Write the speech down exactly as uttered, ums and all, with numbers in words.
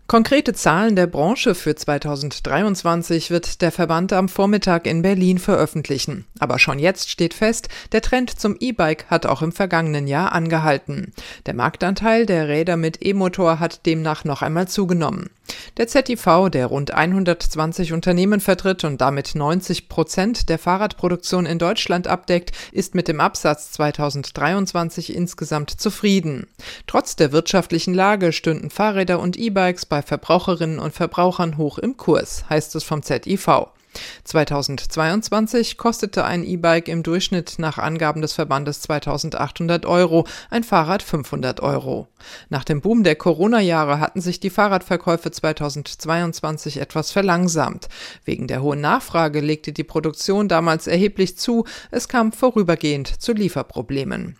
Konkrete Zahlen der Branche für zweitausenddreiundzwanzig wird der Verband am Vormittag in Berlin veröffentlichen. Aber schon jetzt steht fest, der Trend zum E-Bike hat auch im vergangenen Jahr angehalten. Der Marktanteil der Räder mit E-Motor hat demnach noch einmal zugenommen. Der Z I V, der rund hundertzwanzig Unternehmen vertritt und damit neunzig Prozent der Fahrradproduktion in Deutschland abdeckt, ist mit dem Absatz zweitausenddreiundzwanzig insgesamt zufrieden. Trotz der wirtschaftlichen Lage stünden Fahrräder und E-Bikes bei Verbraucherinnen und Verbrauchern hoch im Kurs, heißt es vom Z I V. zweitausendzweiundzwanzig kostete ein E-Bike im Durchschnitt nach Angaben des Verbandes zweitausendachthundert Euro, ein Fahrrad fünfhundert Euro. Nach dem Boom der Corona-Jahre hatten sich die Fahrradverkäufe zweitausendzweiundzwanzig etwas verlangsamt. Wegen der hohen Nachfrage legte die Produktion damals erheblich zu, es kam vorübergehend zu Lieferproblemen.